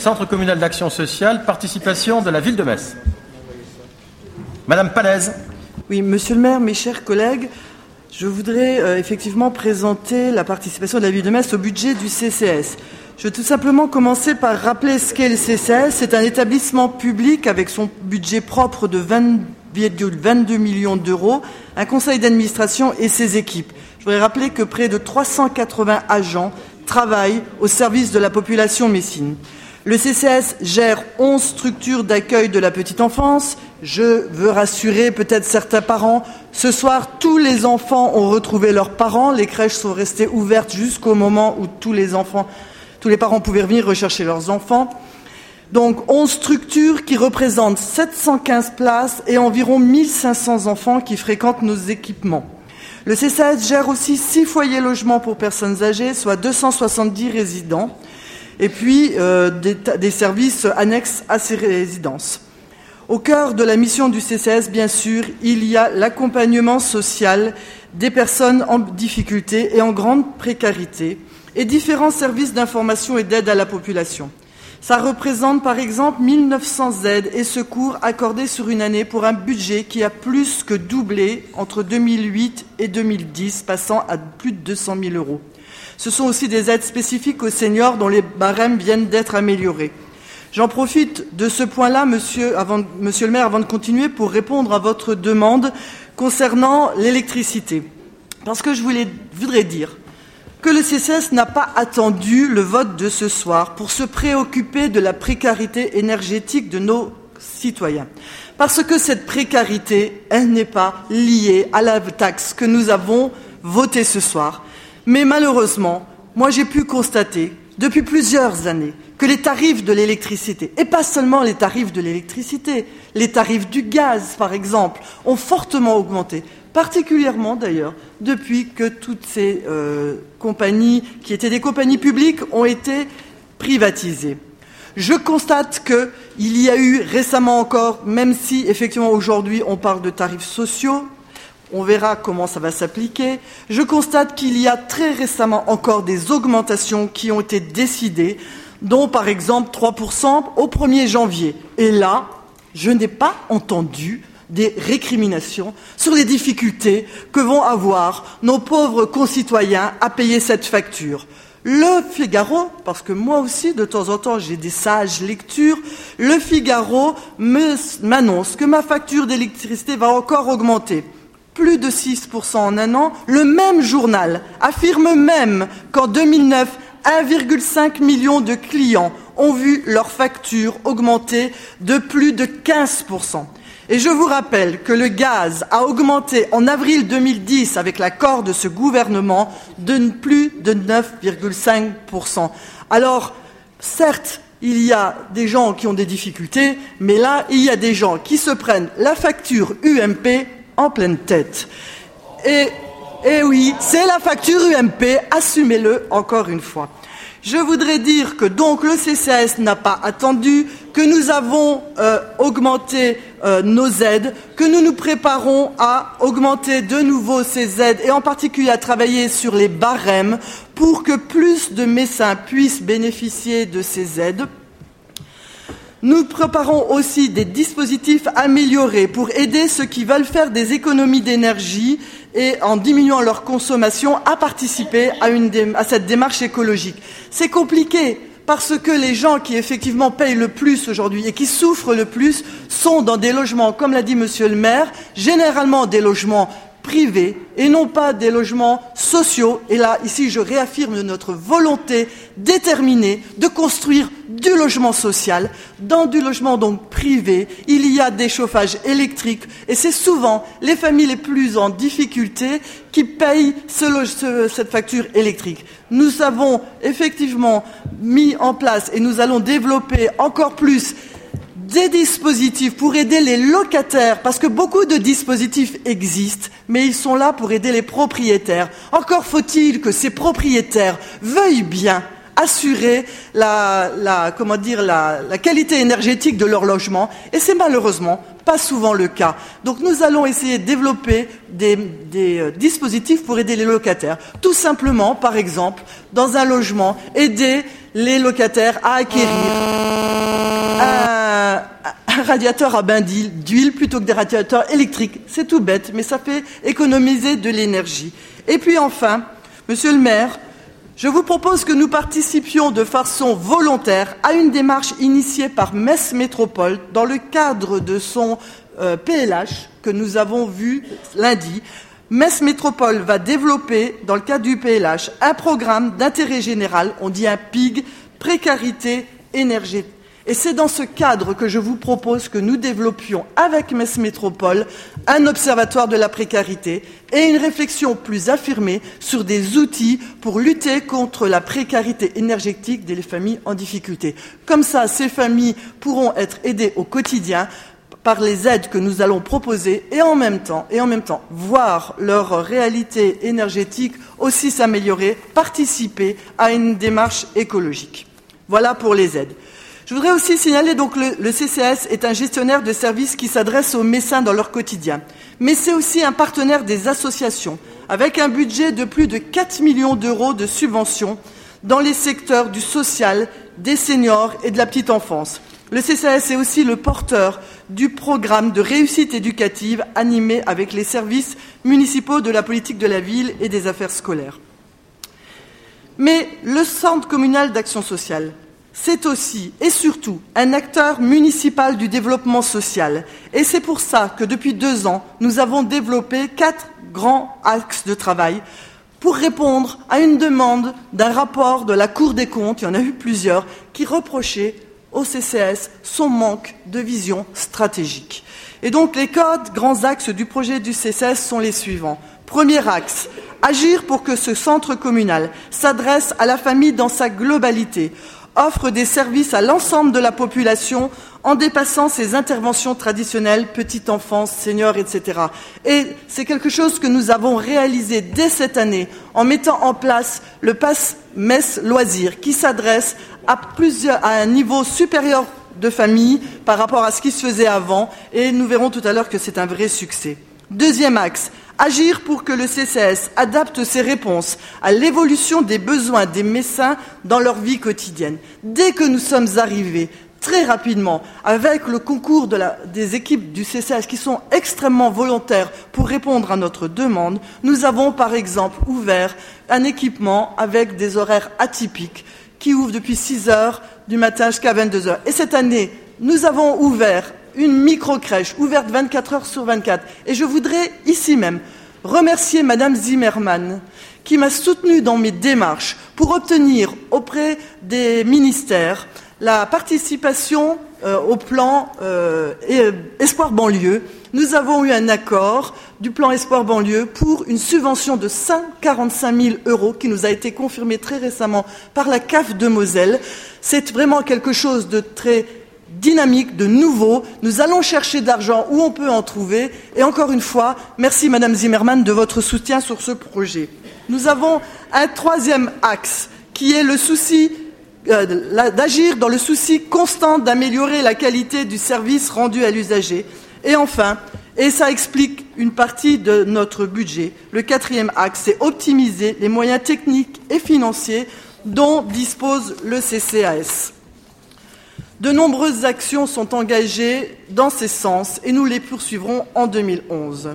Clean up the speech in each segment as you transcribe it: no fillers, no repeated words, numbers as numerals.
Centre communal d'action sociale, participation de la ville de Metz. Madame Palaise. Oui, monsieur le maire, mes chers collègues, je voudrais effectivement présenter la participation de la ville de Metz au budget du CCS. Je vais tout simplement commencer par rappeler ce qu'est le CCS. C'est un établissement public avec son budget propre de 20,22 millions d'euros, un conseil d'administration et ses équipes. Je voudrais rappeler que près de 380 agents travaillent au service de la population messine. Le CCS gère 11 structures d'accueil de la petite enfance. Je veux rassurer peut-être certains parents. Ce soir, tous les enfants ont retrouvé leurs parents. Les crèches sont restées ouvertes jusqu'au moment où tous les parents pouvaient venir rechercher leurs enfants. Donc 11 structures qui représentent 715 places et environ 1500 enfants qui fréquentent nos équipements. Le CCS gère aussi 6 foyers logements pour personnes âgées, soit 270 résidents, et puis des services annexes à ces résidences. Au cœur de la mission du CCS, bien sûr, il y a l'accompagnement social des personnes en difficulté et en grande précarité, et différents services d'information et d'aide à la population. Ça représente par exemple 1900 aides et secours accordés sur une année pour un budget qui a plus que doublé entre 2008 et 2010, passant à plus de 200 000 euros. Ce sont aussi des aides spécifiques aux seniors dont les barèmes viennent d'être améliorés. J'en profite de ce point-là, monsieur le maire, avant de continuer, pour répondre à votre demande concernant l'électricité. Parce que je voudrais dire que le CCS n'a pas attendu le vote de ce soir pour se préoccuper de la précarité énergétique de nos citoyens. Parce que cette précarité, elle n'est pas liée à la taxe que nous avons votée ce soir. Mais malheureusement, moi j'ai pu constater depuis plusieurs années que les tarifs de l'électricité, et pas seulement les tarifs de l'électricité, les tarifs du gaz par exemple, ont fortement augmenté. Particulièrement d'ailleurs depuis que toutes ces compagnies, qui étaient des compagnies publiques, ont été privatisées. Je constate qu'il y a eu récemment encore, même si effectivement aujourd'hui on parle de tarifs sociaux, on verra comment ça va s'appliquer, je constate qu'il y a très récemment encore des augmentations qui ont été décidées, dont par exemple 3% au 1er janvier. Et là, je n'ai pas entendu des récriminations sur les difficultés que vont avoir nos pauvres concitoyens à payer cette facture. Le Figaro, parce que moi aussi de temps en temps j'ai des sages lectures, le Figaro m'annonce que ma facture d'électricité va encore augmenter. Plus de 6% en un an. Le même journal affirme même qu'en 2009, 1,5 million de clients ont vu leur facture augmenter de plus de 15%. Et je vous rappelle que le gaz a augmenté en avril 2010, avec l'accord de ce gouvernement, de plus de 9,5%. Alors, certes, il y a des gens qui ont des difficultés, mais là, il y a des gens qui se prennent la facture UMP en pleine tête. Et oui, c'est la facture UMP, assumez-le encore une fois. Je voudrais dire que donc le CCS n'a pas attendu, que nous avons augmenté nos aides, que nous nous préparons à augmenter de nouveau ces aides et en particulier à travailler sur les barèmes pour que plus de médecins puissent bénéficier de ces aides. Nous préparons aussi des dispositifs améliorés pour aider ceux qui veulent faire des économies d'énergie et en diminuant leur consommation à participer à cette démarche écologique. C'est compliqué parce que les gens qui effectivement payent le plus aujourd'hui et qui souffrent le plus sont dans des logements, comme l'a dit monsieur le maire, généralement des logements privés et non pas des logements sociaux. Et là, ici, je réaffirme notre volonté déterminée de construire du logement social. Dans du logement donc privé, il y a des chauffages électriques et c'est souvent les familles les plus en difficulté qui payent cette facture électrique. Nous avons effectivement mis en place et nous allons développer encore plus des dispositifs pour aider les locataires, parce que beaucoup de dispositifs existent, mais ils sont là pour aider les propriétaires. Encore faut-il que ces propriétaires veuillent bien assurer la qualité énergétique de leur logement, et c'est malheureusement pas souvent le cas. Donc nous allons essayer de développer des dispositifs pour aider les locataires. Tout simplement, par exemple, dans un logement, aider les locataires à acquérir un radiateur à bain d'huile plutôt que des radiateurs électriques. C'est tout bête, mais ça fait économiser de l'énergie. Et puis enfin, Monsieur le maire, je vous propose que nous participions de façon volontaire à une démarche initiée par Metz Métropole dans le cadre de son PLH que nous avons vu lundi. Metz Métropole va développer, dans le cadre du PLH, un programme d'intérêt général, on dit un PIG, précarité énergétique. Et c'est dans ce cadre que je vous propose que nous développions avec Metz Métropole un observatoire de la précarité et une réflexion plus affirmée sur des outils pour lutter contre la précarité énergétique des familles en difficulté. Comme ça, ces familles pourront être aidées au quotidien par les aides que nous allons proposer et en même temps, voir leur réalité énergétique aussi s'améliorer, participer à une démarche écologique. Voilà pour les aides. Je voudrais aussi signaler donc le CCAS est un gestionnaire de services qui s'adresse aux mécènes dans leur quotidien. Mais c'est aussi un partenaire des associations, avec un budget de plus de 4 millions d'euros de subventions dans les secteurs du social, des seniors et de la petite enfance. Le CCAS est aussi le porteur du programme de réussite éducative animé avec les services municipaux de la politique de la ville et des affaires scolaires. Mais le Centre communal d'action sociale, c'est aussi et surtout un acteur municipal du développement social. Et c'est pour ça que depuis 2 ans, nous avons développé 4 grands axes de travail pour répondre à une demande d'un rapport de la Cour des comptes, il y en a eu plusieurs, qui reprochait au CCAS son manque de vision stratégique. Et donc les 4 grands axes du projet du CCAS sont les suivants. Premier axe, agir pour que ce centre communal s'adresse à la famille dans sa globalité, offre des services à l'ensemble de la population en dépassant ses interventions traditionnelles, petite enfance, seniors, etc. Et c'est quelque chose que nous avons réalisé dès cette année en mettant en place le Pass Metz Loisirs qui s'adresse à un niveau supérieur de famille par rapport à ce qui se faisait avant et nous verrons tout à l'heure que c'est un vrai succès. Deuxième axe, agir pour que le CCAS adapte ses réponses à l'évolution des besoins des mécènes dans leur vie quotidienne. Dès que nous sommes arrivés, très rapidement, avec le concours des équipes du CCAS qui sont extrêmement volontaires pour répondre à notre demande, nous avons par exemple ouvert un équipement avec des horaires atypiques qui ouvre depuis 6 heures du matin jusqu'à 22 heures. Et cette année, nous avons ouvert une micro-crèche ouverte 24 heures sur 24. Et je voudrais ici même remercier Madame Zimmermann qui m'a soutenue dans mes démarches pour obtenir auprès des ministères la participation au plan Espoir Banlieue. Nous avons eu un accord du plan Espoir Banlieue pour une subvention de 145 000 € qui nous a été confirmée très récemment par la CAF de Moselle. C'est vraiment quelque chose de très dynamique, de nouveau. Nous allons chercher de l'argent où on peut en trouver. Et encore une fois, merci Madame Zimmermann de votre soutien sur ce projet. Nous avons un troisième axe qui est le souci d'agir dans le souci constant d'améliorer la qualité du service rendu à l'usager. Et enfin, et ça explique une partie de notre budget, le quatrième axe, c'est optimiser les moyens techniques et financiers dont dispose le CCAS. De nombreuses actions sont engagées dans ces sens et nous les poursuivrons en 2011.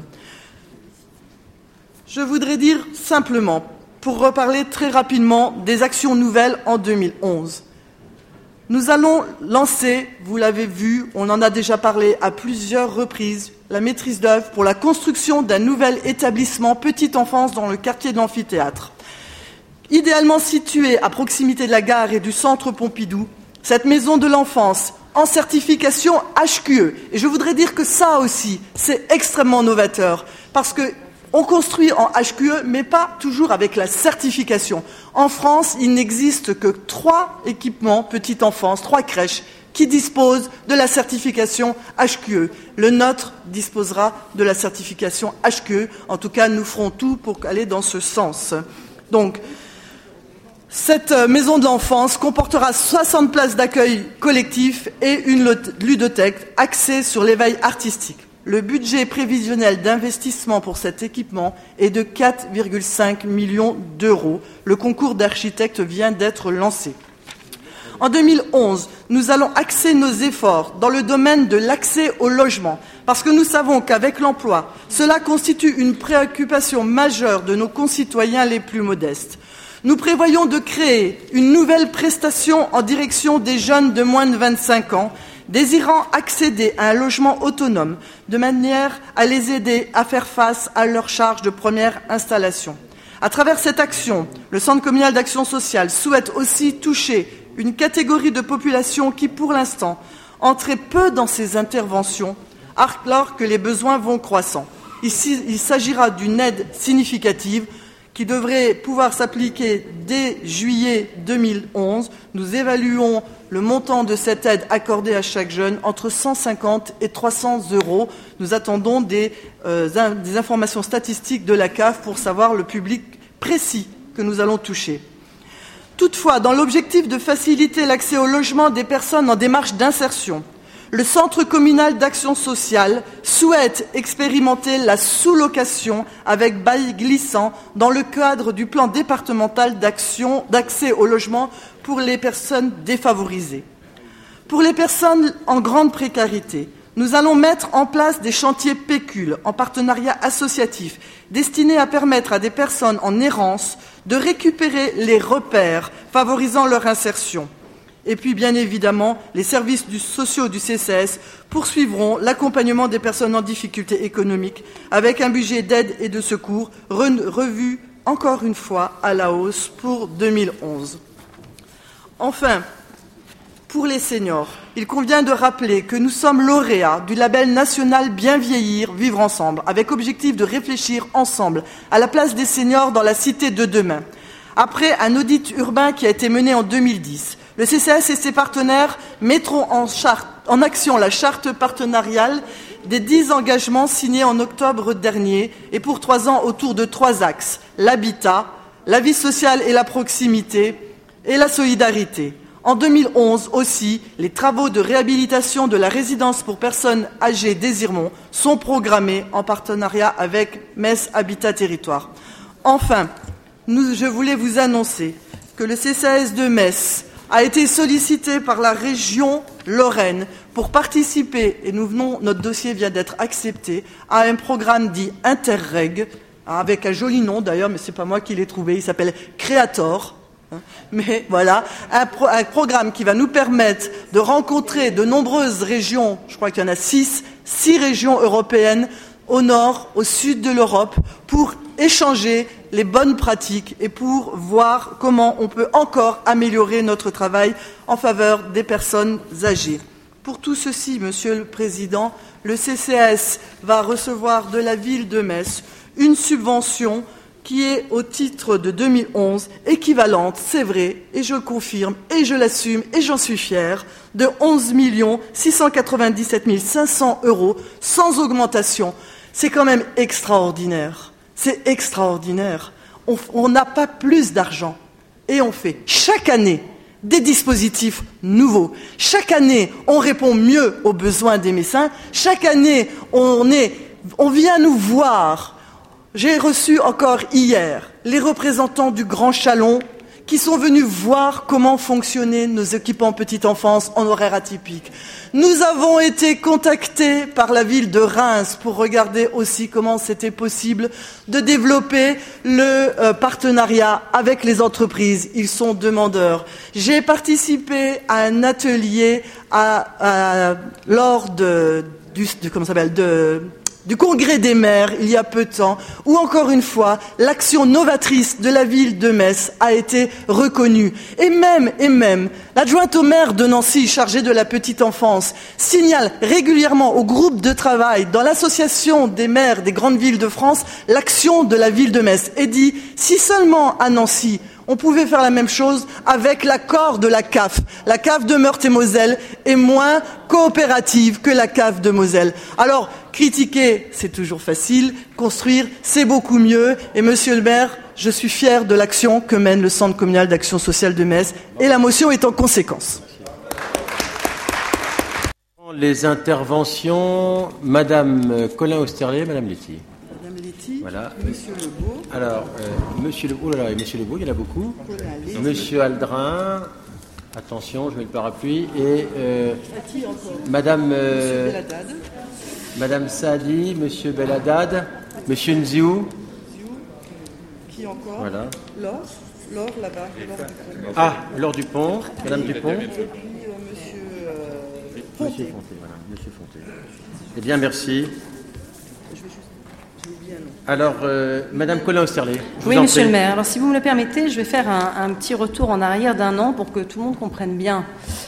Je voudrais dire simplement, pour reparler très rapidement des actions nouvelles en 2011. Nous allons lancer, vous l'avez vu, on en a déjà parlé à plusieurs reprises, la maîtrise d'œuvre pour la construction d'un nouvel établissement petite enfance dans le quartier de l'amphithéâtre. Idéalement situé à proximité de la gare et du centre Pompidou, cette maison de l'enfance en certification HQE. Et je voudrais dire que ça aussi, c'est extrêmement novateur, parce que on construit en HQE, mais pas toujours avec la certification. En France, il n'existe que 3 équipements petite enfance, 3 crèches, qui disposent de la certification HQE. Le nôtre disposera de la certification HQE. En tout cas, nous ferons tout pour aller dans ce sens. Donc, Cette maison de l'enfance comportera 60 places d'accueil collectif et une ludothèque axée sur l'éveil artistique. Le budget prévisionnel d'investissement pour cet équipement est de 4,5 millions d'euros. Le concours d'architectes vient d'être lancé. En 2011, nous allons axer nos efforts dans le domaine de l'accès au logement, parce que nous savons qu'avec l'emploi, cela constitue une préoccupation majeure de nos concitoyens les plus modestes. Nous prévoyons de créer une nouvelle prestation en direction des jeunes de moins de 25 ans, désirant accéder à un logement autonome, de manière à les aider à faire face à leurs charges de première installation. À travers cette action, le Centre communal d'action sociale souhaite aussi toucher une catégorie de population qui, pour l'instant, entrait peu dans ces interventions, alors que les besoins vont croissant. Ici, il s'agira d'une aide significative qui devrait pouvoir s'appliquer dès juillet 2011. Nous évaluons le montant de cette aide accordée à chaque jeune entre 150 et 300 euros. Nous attendons des informations statistiques de la CAF pour savoir le public précis que nous allons toucher. Toutefois, dans l'objectif de faciliter l'accès au logement des personnes en démarche d'insertion, le Centre communal d'action sociale souhaite expérimenter la sous-location avec bail glissant dans le cadre du plan départemental d'accès au logement pour les personnes défavorisées. Pour les personnes en grande précarité, nous allons mettre en place des chantiers pécules en partenariat associatif destinés à permettre à des personnes en errance de récupérer les repères favorisant leur insertion. Et puis, bien évidemment, les services sociaux du CCS poursuivront l'accompagnement des personnes en difficulté économique avec un budget d'aide et de secours revu encore une fois à la hausse pour 2011. Enfin, pour les seniors, il convient de rappeler que nous sommes lauréats du label national Bien vieillir, vivre ensemble, avec objectif de réfléchir ensemble à la place des seniors dans la cité de demain. Après un audit urbain qui a été mené en 2010, le CCS et ses partenaires mettront en action la charte partenariale des 10 engagements signés en octobre dernier et pour 3 ans autour de 3 axes: l'habitat, la vie sociale et la proximité et la solidarité. En 2011 aussi, les travaux de réhabilitation de la résidence pour personnes âgées d'Ezirmont sont programmés en partenariat avec Metz Habitat Territoire. Enfin, je voulais vous annoncer que le CCAS de Metz a été sollicité par la région Lorraine pour participer, et notre dossier vient d'être accepté, à un programme dit Interreg, avec un joli nom d'ailleurs, mais ce n'est pas moi qui l'ai trouvé, il s'appelle Creator. Mais voilà, un programme qui va nous permettre de rencontrer de nombreuses régions, je crois qu'il y en a 6 régions européennes, au nord, au sud de l'Europe, pour échanger les bonnes pratiques et pour voir comment on peut encore améliorer notre travail en faveur des personnes âgées. Pour tout ceci, Monsieur le Président, le CCAS va recevoir de la ville de Metz une subvention qui est, au titre de 2011, équivalente, c'est vrai, et je le confirme, et je l'assume, et j'en suis fière, de 11 697 500 euros, sans augmentation. C'est quand même extraordinaire. C'est extraordinaire. On n'a pas plus d'argent. Et on fait chaque année des dispositifs nouveaux. Chaque année, on répond mieux aux besoins des médecins. Chaque année, on vient nous voir. J'ai reçu encore hier les représentants du Grand Chalon qui sont venus voir comment fonctionnaient nos équipements petite enfance en horaire atypique. Nous avons été contactés par la ville de Reims pour regarder aussi comment c'était possible de développer le partenariat avec les entreprises. Ils sont demandeurs. J'ai participé à un atelier lors du congrès des maires, il y a peu de temps, où encore une fois, l'action novatrice de la ville de Metz a été reconnue. Et même, l'adjointe au maire de Nancy, chargée de la petite enfance, signale régulièrement au groupe de travail dans l'association des maires des grandes villes de France l'action de la ville de Metz et dit, si seulement à Nancy, On pouvait faire la même chose avec l'accord de la CAF. La CAF de Meurthe-et-Moselle est moins coopérative que la CAF de Moselle. Alors, critiquer, c'est toujours facile. Construire, c'est beaucoup mieux. Et monsieur le maire, je suis fier de l'action que mène le Centre communal d'action sociale de Metz. Et la motion est en conséquence. Les interventions, Madame Colin-Osterlé, Madame Letty. Madame Letty, voilà. Monsieur Lebeau. Alors, Monsieur Lebeau, oh là là, et Monsieur Lebeau, il y en a beaucoup. Monsieur Aldrin, attention, je mets le parapluie. Et Madame, Madame Saadi, Monsieur Belhaddad, Monsieur Nziou. Qui encore? Voilà. Laure, là-bas. Ah, Laure Dupont, Madame Dupont. Et puis Monsieur Fonté, voilà, Monsieur Fonté. Eh bien, merci. Alors, Madame Colin-Osterlé. Oui, Monsieur le maire. Alors, si vous me le permettez, je vais faire un petit retour en arrière d'un an pour que tout le monde comprenne bien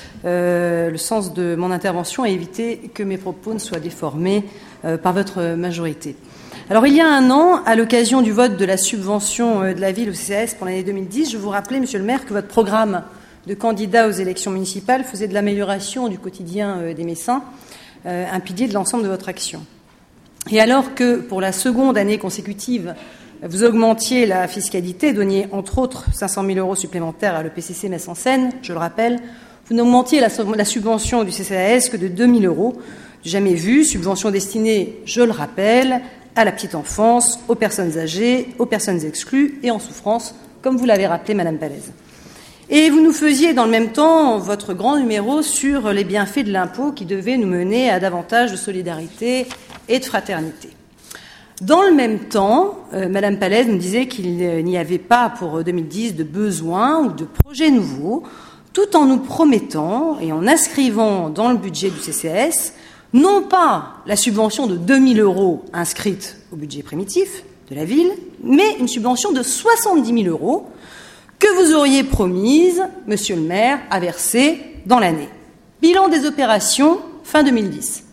le sens de mon intervention et éviter que mes propos ne soient déformés par votre majorité. Alors, il y a un an, à l'occasion du vote de la subvention de la ville au CCAS pour l'année 2010, je vous rappelais, Monsieur le maire, que votre programme de candidats aux élections municipales faisait de l'amélioration du quotidien des Messins un pilier de l'ensemble de votre action. Et alors que, pour la seconde année consécutive, vous augmentiez la fiscalité, donniez entre autres 500 000 € supplémentaires à l'EPCC Metz-en-Seine, je le rappelle, vous n'augmentiez la subvention du CCAS que de 2 000 €, jamais vu, subvention destinée, je le rappelle, à la petite enfance, aux personnes âgées, aux personnes exclues et en souffrance, comme vous l'avez rappelé, Madame Palaise. Et vous nous faisiez dans le même temps votre grand numéro sur les bienfaits de l'impôt qui devaient nous mener à davantage de solidarité et de fraternité. Dans le même temps, Madame Palaise nous disait qu'il n'y avait pas pour 2010 de besoins ou de projets nouveaux, tout en nous promettant et en inscrivant dans le budget du CCAS non pas la subvention de 2 000 € inscrite au budget primitif de la ville, mais une subvention de 70 000 € que vous auriez promise, Monsieur le maire, à verser dans l'année. Bilan des opérations, fin 2010.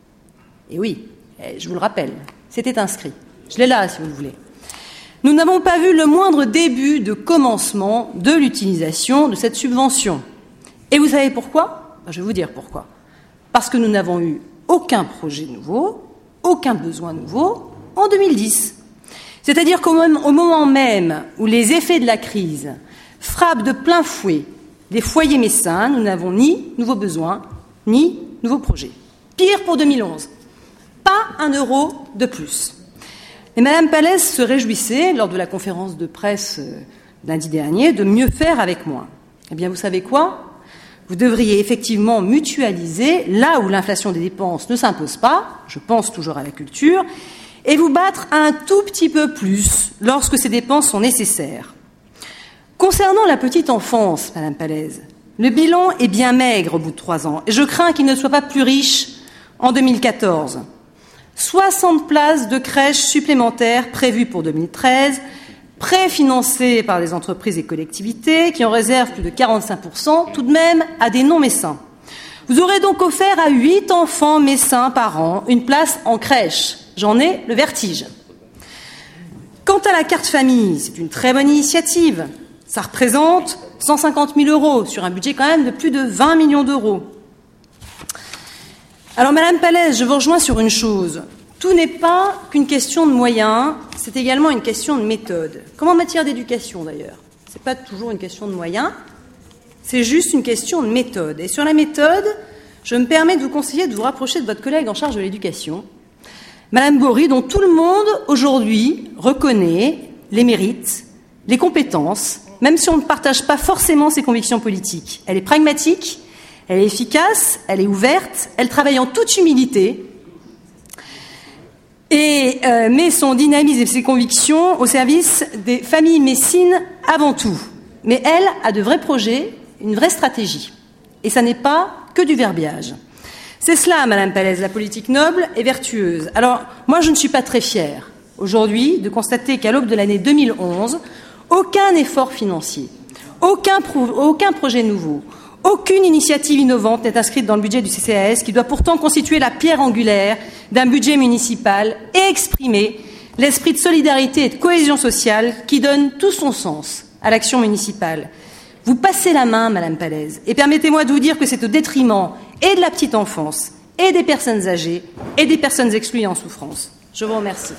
Et oui, je vous le rappelle, c'était inscrit. Je l'ai là, si vous le voulez. Nous n'avons pas vu le moindre début de commencement de l'utilisation de cette subvention. Et vous savez pourquoi? Je vais vous dire pourquoi. Parce que nous n'avons eu aucun projet nouveau, aucun besoin nouveau en 2010. C'est-à-dire qu'au moment même où les effets de la crise frappent de plein fouet les foyers messins, nous n'avons ni nouveaux besoins, ni nouveaux projets. Pire pour 2011. Pas 1 € de plus. Et Madame Palaise se réjouissait, lors de la conférence de presse lundi dernier, de mieux faire avec moins. Eh bien, vous savez quoi? Vous devriez effectivement mutualiser là où l'inflation des dépenses ne s'impose pas, je pense toujours à la culture, et vous battre un tout petit peu plus lorsque ces dépenses sont nécessaires. Concernant la petite enfance, Madame Palaise, le bilan est bien maigre au bout de 3 ans, et je crains qu'il ne soit pas plus riche en 2014. 60 places de crèches supplémentaires prévues pour 2013, préfinancées par des entreprises et collectivités qui en réservent plus de 45%, tout de même à des non-messins. Vous aurez donc offert à 8 enfants messins par an une place en crèche. J'en ai le vertige. Quant à la carte famille, c'est une très bonne initiative. Ça représente 150 000 € sur un budget quand même de plus de 20 millions d'euros. Alors, Madame Palaise, je vous rejoins sur une chose. Tout n'est pas qu'une question de moyens, c'est également une question de méthode. Comme en matière d'éducation, d'ailleurs. Ce n'est pas toujours une question de moyens, c'est juste une question de méthode. Et sur la méthode, je me permets de vous conseiller de vous rapprocher de votre collègue en charge de l'éducation, Madame Bory, dont tout le monde, aujourd'hui, reconnaît les mérites, les compétences, même si on ne partage pas forcément ses convictions politiques. Elle est pragmatique, elle est efficace, elle est ouverte, elle travaille en toute humilité et met son dynamisme et ses convictions au service des familles messines avant tout. Mais elle a de vrais projets, une vraie stratégie. Et ça n'est pas que du verbiage. C'est cela, Madame Palaise, la politique noble et vertueuse. Alors, moi, je ne suis pas très fière, aujourd'hui, de constater qu'à l'aube de l'année 2011, aucun effort financier, aucun projet nouveau, aucune initiative innovante n'est inscrite dans le budget du CCAS, qui doit pourtant constituer la pierre angulaire d'un budget municipal et exprimer l'esprit de solidarité et de cohésion sociale qui donne tout son sens à l'action municipale. Vous passez la main, Madame Palaise, et permettez-moi de vous dire que c'est au détriment et de la petite enfance, et des personnes âgées, et des personnes exclues en souffrance. Je vous remercie.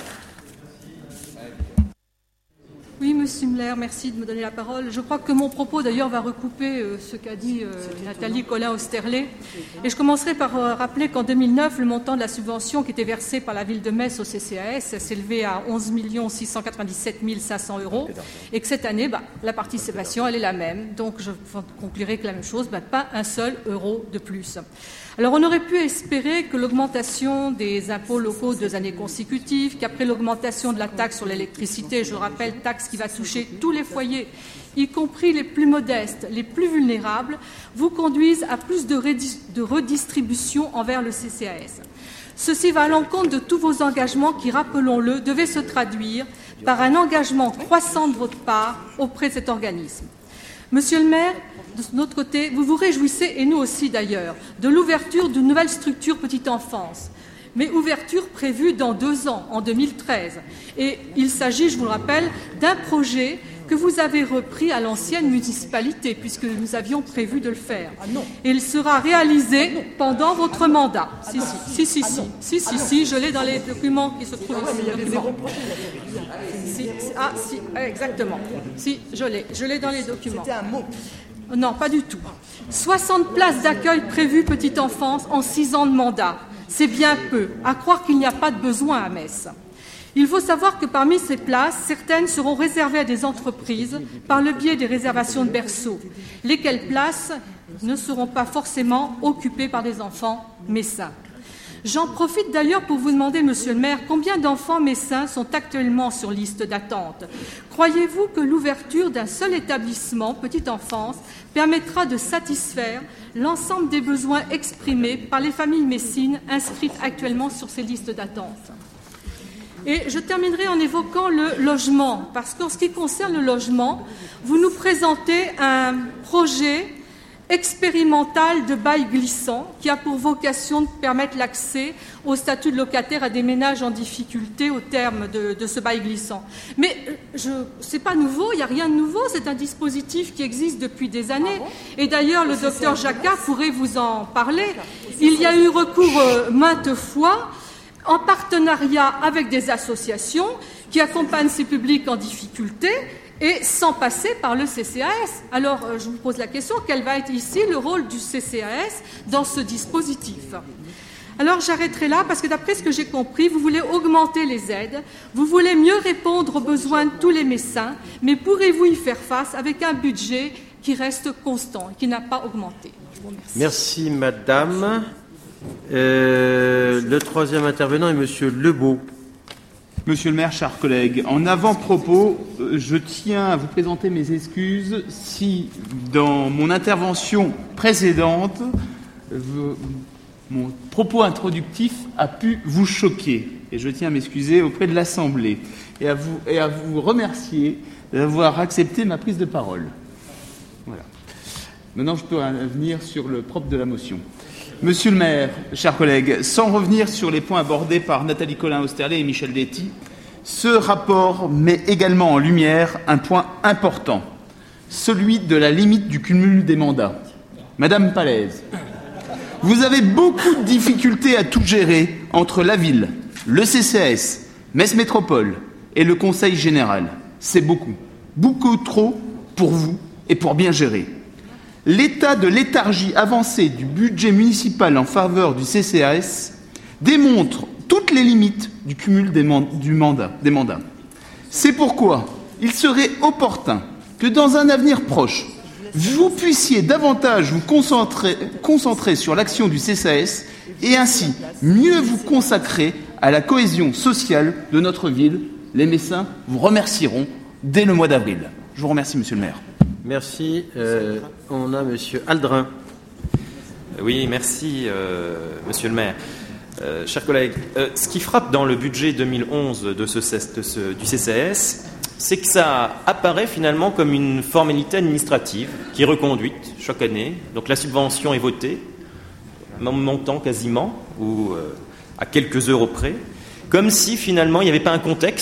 Oui, Monsieur le maire, merci de me donner la parole. Je crois que mon propos, d'ailleurs, va recouper ce qu'a dit Nathalie Colin-Osterlé. Et je commencerai par rappeler qu'en 2009, le montant de la subvention qui était versée par la ville de Metz au CCAS s'élevait à 11 697 500 €. Et que cette année, la participation, elle est la même. Donc, je conclurai que la même chose, pas un seul euro de plus. Alors, on aurait pu espérer que l'augmentation des impôts locaux 2 années consécutives, qu'après l'augmentation de la taxe sur l'électricité, je rappelle, taxe qui va toucher tous les foyers, y compris les plus modestes, les plus vulnérables, vous conduisent à plus de redistribution envers le CCAS. Ceci va à l'encontre de tous vos engagements qui, rappelons-le, devaient se traduire par un engagement croissant de votre part auprès de cet organisme. Monsieur le maire, de notre côté, vous vous réjouissez, et nous aussi d'ailleurs, de l'ouverture d'une nouvelle structure petite enfance, mais ouverture prévue dans 2 ans, en 2013. Et il s'agit, je vous le rappelle, d'un projet que vous avez repris à l'ancienne municipalité, puisque nous avions prévu de le faire. Et il sera réalisé pendant votre mandat. Si, je l'ai dans les documents qui se trouvent ici. Exactement. Si, je l'ai dans les documents. C'était un mot. Non, pas du tout. 60 places d'accueil prévues petite enfance en 6 ans de mandat. C'est bien peu, à croire qu'il n'y a pas de besoin à Metz. Il faut savoir que parmi ces places, certaines seront réservées à des entreprises par le biais des réservations de berceaux, lesquelles places ne seront pas forcément occupées par des enfants messins. J'en profite d'ailleurs pour vous demander, Monsieur le maire, combien d'enfants messins sont actuellement sur liste d'attente? Croyez-vous que l'ouverture d'un seul établissement, petite enfance, permettra de satisfaire l'ensemble des besoins exprimés par les familles messines inscrites actuellement sur ces listes d'attente? Et je terminerai en évoquant le logement, parce qu'en ce qui concerne le logement, vous nous présentez un projet expérimental de bail glissant qui a pour vocation de permettre l'accès au statut de locataire à des ménages en difficulté au terme de ce bail glissant. Mais c'est pas nouveau, il n'y a rien de nouveau, c'est un dispositif qui existe depuis des années. Et d'ailleurs, le docteur Jacquat pourrait vous en parler. Il y a eu recours maintes fois en partenariat avec des associations qui accompagnent ces publics en difficulté et sans passer par le CCAS. Alors, je vous pose la question, quel va être ici le rôle du CCAS dans ce dispositif? Alors, j'arrêterai là parce que d'après ce que j'ai compris, vous voulez augmenter les aides, vous voulez mieux répondre aux besoins de tous les messins, mais pourrez-vous y faire face avec un budget qui reste constant, qui n'a pas augmenté? Je vous remercie. Merci, madame. Le troisième intervenant est monsieur Lebeau. Monsieur le maire, chers collègues, en avant-propos, je tiens à vous présenter mes excuses si, dans mon intervention précédente, mon propos introductif a pu vous choquer. Et je tiens à m'excuser auprès de l'Assemblée et à vous remercier d'avoir accepté ma prise de parole. Voilà. Maintenant, je peux venir sur le propre de la motion. Monsieur le maire, chers collègues, sans revenir sur les points abordés par Nathalie Colin-Osterlé et Michel Detty, ce rapport met également en lumière un point important, celui de la limite du cumul des mandats. Madame Palaise, vous avez beaucoup de difficultés à tout gérer entre la ville, le CCAS, Metz Métropole et le Conseil général. C'est beaucoup, beaucoup trop pour vous et pour bien gérer. L'état de léthargie avancée du budget municipal en faveur du CCAS démontre toutes les limites du cumul des mandats. C'est pourquoi il serait opportun que dans un avenir proche, vous puissiez davantage vous concentrer sur l'action du CCAS et ainsi mieux vous consacrer à la cohésion sociale de notre ville. Les Messins vous remercieront dès le mois d'avril. Je vous remercie, monsieur le maire. Merci. On a monsieur Aldrin. Oui, merci, monsieur le maire. Chers collègues, ce qui frappe dans le budget 2011 du CCAS, c'est que ça apparaît finalement comme une formalité administrative qui est reconduite chaque année. Donc la subvention est votée, même montant quasiment, ou à quelques euros près, comme si finalement il n'y avait pas un contexte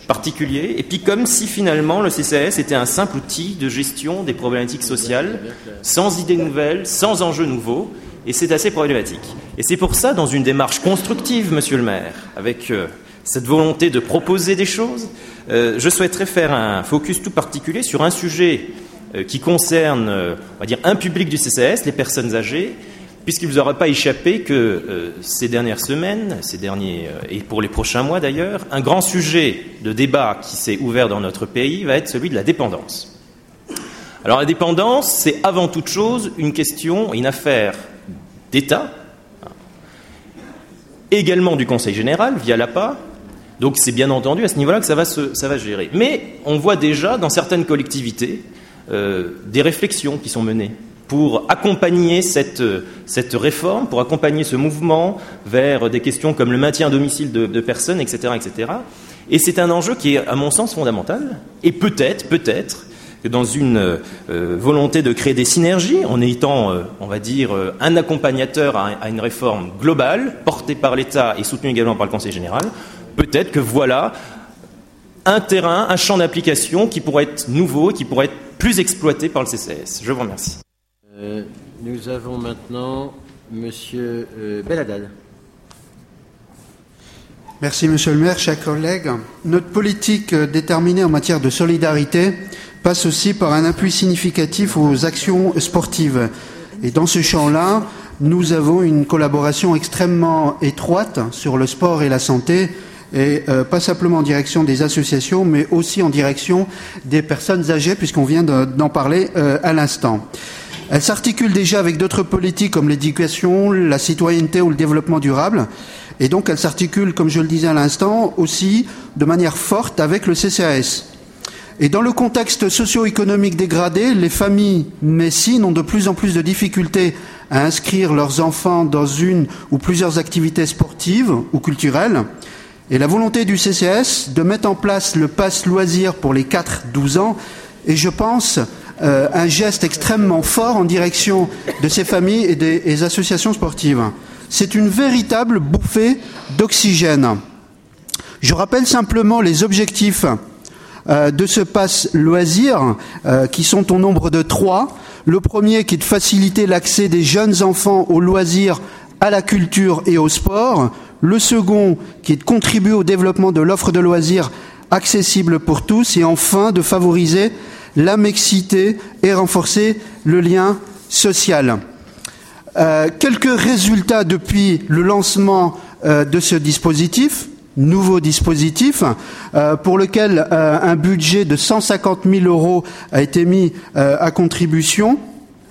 particulier, et puis comme si finalement le CCAS était un simple outil de gestion des problématiques sociales, sans idées nouvelles, sans enjeux nouveaux, et c'est assez problématique. Et c'est pour ça, dans une démarche constructive, monsieur le maire, avec cette volonté de proposer des choses, je souhaiterais faire un focus tout particulier sur un sujet qui concerne, on va dire, un public du CCAS, les personnes âgées, puisqu'il ne vous aura pas échappé que ces dernières semaines, et pour les prochains mois d'ailleurs, un grand sujet de débat qui s'est ouvert dans notre pays va être celui de la dépendance. Alors la dépendance, c'est avant toute chose une question, une affaire d'État, également du Conseil général via l'APA. Donc c'est bien entendu à ce niveau-là que ça va se gérer. Mais on voit déjà dans certaines collectivités des réflexions qui sont menées pour accompagner cette réforme, pour accompagner ce mouvement vers des questions comme le maintien à domicile de personnes, etc., etc. Et c'est un enjeu qui est, à mon sens, fondamental. Et peut-être que dans une volonté de créer des synergies, en étant, on va dire, un accompagnateur à une réforme globale, portée par l'État et soutenue également par le Conseil général, peut-être que voilà un terrain, un champ d'application qui pourrait être nouveau, qui pourrait être plus exploité par le CCAS. Je vous remercie. Nous avons maintenant Monsieur Belhaddad. Merci Monsieur le maire, chers collègues. Notre politique déterminée en matière de solidarité passe aussi par un appui significatif aux actions sportives. Et dans ce champ-là, nous avons une collaboration extrêmement étroite sur le sport et la santé, et pas simplement en direction des associations, mais aussi en direction des personnes âgées, puisqu'on vient d'en parler à l'instant. Elle s'articule déjà avec d'autres politiques comme l'éducation, la citoyenneté ou le développement durable. Et donc elle s'articule, comme je le disais à l'instant, aussi de manière forte avec le CCAS. Et dans le contexte socio-économique dégradé, les familles messines ont de plus en plus de difficultés à inscrire leurs enfants dans une ou plusieurs activités sportives ou culturelles. Et la volonté du CCAS de mettre en place le pass loisir pour les 4-12 ans est, je pense, un geste extrêmement fort en direction de ces familles et des associations sportives. C'est une véritable bouffée d'oxygène. Je rappelle simplement les objectifs de ce pass loisir, qui sont au nombre de 3. Le premier qui est de faciliter l'accès des jeunes enfants aux loisirs, à la culture et au sport. Le second qui est de contribuer au développement de l'offre de loisirs accessible pour tous. Et enfin de favoriser la mixité et renforcer le lien social. Quelques résultats depuis le lancement de ce dispositif, nouveau dispositif, pour lequel un budget de 150 000 € a été mis à contribution.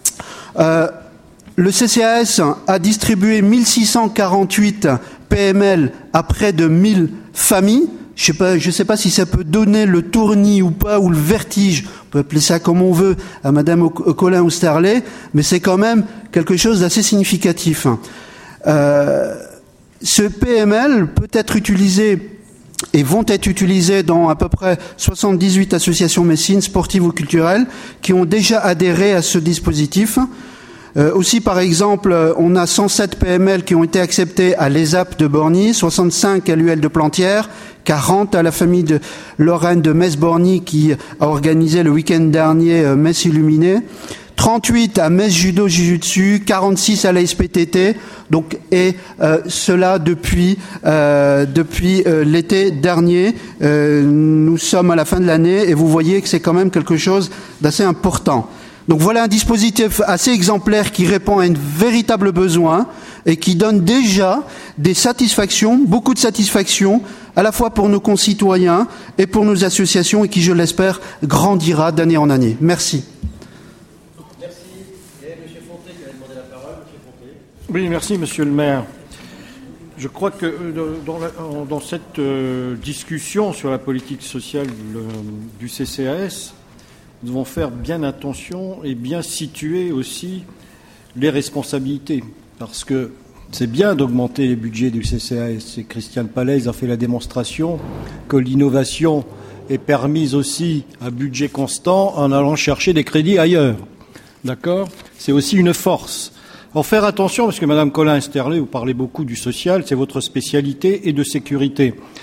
Le CCAS a distribué 1648 PML à près de 1000 familles. Je sais pas si ça peut donner le tournis ou pas, ou le vertige, on peut appeler ça comme on veut, à Madame Colin Ousterley, mais c'est quand même quelque chose d'assez significatif. Ce PML peut être utilisé et vont être utilisés dans à peu près 78 associations messines, sportives ou culturelles, qui ont déjà adhéré à ce dispositif. Aussi, par exemple, on a 107 PML qui ont été acceptés à l'ESAP de Borny, 65 à l'UL de Plantière, 40 à la famille de Lorraine de Metz-Borny qui a organisé le week-end dernier Metz Illuminé, 38 à Metz Judo Jiu-Jitsu, 46 à la SPTT, donc, et cela depuis l'été dernier. Nous sommes à la fin de l'année et vous voyez que c'est quand même quelque chose d'assez important. Donc voilà un dispositif assez exemplaire qui répond à un véritable besoin et qui donne déjà des satisfactions, beaucoup de satisfactions, à la fois pour nos concitoyens et pour nos associations et qui, je l'espère, grandira d'année en année. Merci. Merci. Et M. Fonté qui a demandé la parole. M. Fonté. Oui, merci, Monsieur le maire. Je crois que dans cette discussion sur la politique sociale du CCAS, nous devons faire bien attention et bien situer aussi les responsabilités. Parce que c'est bien d'augmenter les budgets du CCAS. Et Christiane Palaise a fait la démonstration que l'innovation est permise aussi à budget constant en allant chercher des crédits ailleurs. D'accord ? C'est aussi une force. Alors faire attention, parce que Mme Colin Ousterley, vous parlez beaucoup du social, c'est votre spécialité, et de sécurité.